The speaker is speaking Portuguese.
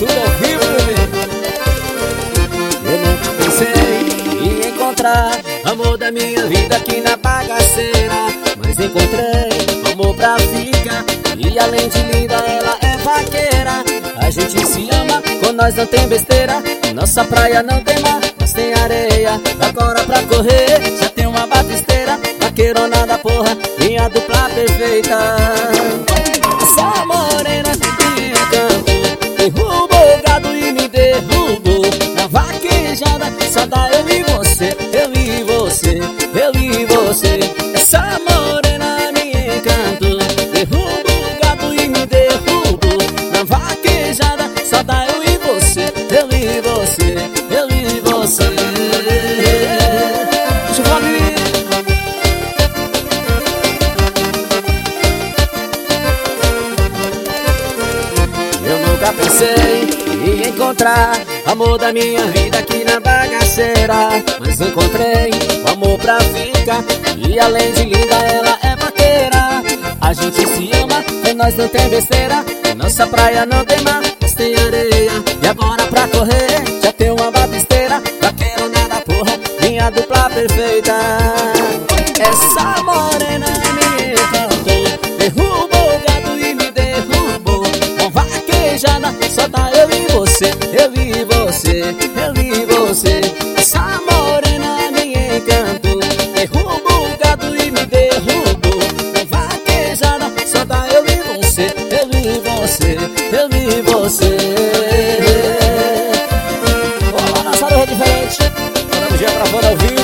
tudo ao vivo, bebê. Eu nunca pensei em encontrar amor da minha vida aqui na bagaceira, mas encontrei amor pra ficar. E além de linda, ela é vaqueira. A gente se ama, com nós não tem besteira. Nossa praia não tem mar, mas tem areia. Agora pra correr, já tem uma batisteira. Vaqueirona da porra, minha dupla perfeita. Essa morena me encantou, derrubou o gado e me derrubou. Na vaquejada, só dá eu e você, eu e você, eu e você. Essa morena me encantou, derrubou o gado e me derrubou. Na vaquejada, só dá eu e você, eu e você, eu e você. Deixa eu falar. Nunca pensei em encontrar amor da minha vida aqui na bagaceira, mas encontrei o amor pra ficar. E além de linda, ela é vaqueira. A gente se ama, e nós não tem besteira. Nossa praia não tem mar, mas tem areia. E agora pra correr, já tem uma batisteira. Vaqueirona da porra, minha dupla perfeita. Essa morena me encantou, derrubou o gado e me derrubou. Com vaquejada, só tá eu e você, eu e você, eu e você. Essa morena me encantou, derrubou o gado e me derrubou. Com vaquejada, só tá eu e você, eu e você, eu e você. Olá, nossa rede diferente. Vamos já pra fora ao vivo.